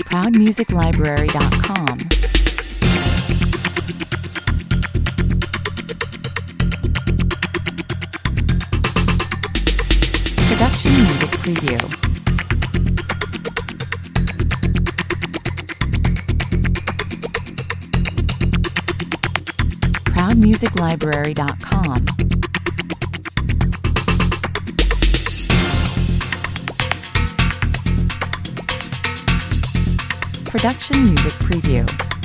ProudMusicLibrary.com. Production Music Preview. ProudMusicLibrary.com. Production Music Preview.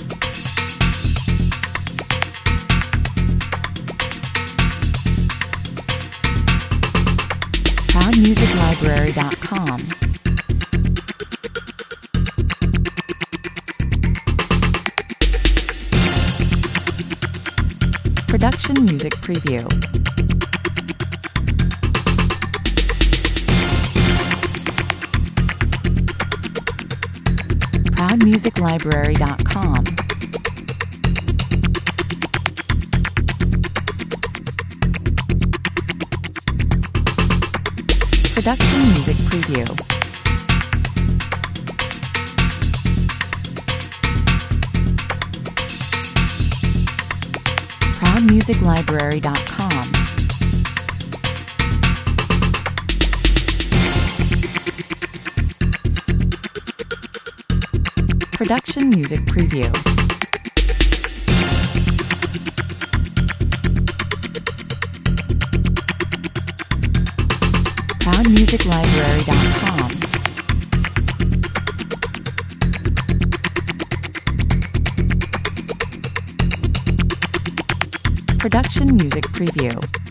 ProudMusicLibrary.com. Production Music Preview. ProudMusicLibrary.com. Production Music Preview. ProudMusicLibrary.com. Production Music Preview. ProudMusicLibrary.com. Production Music Preview.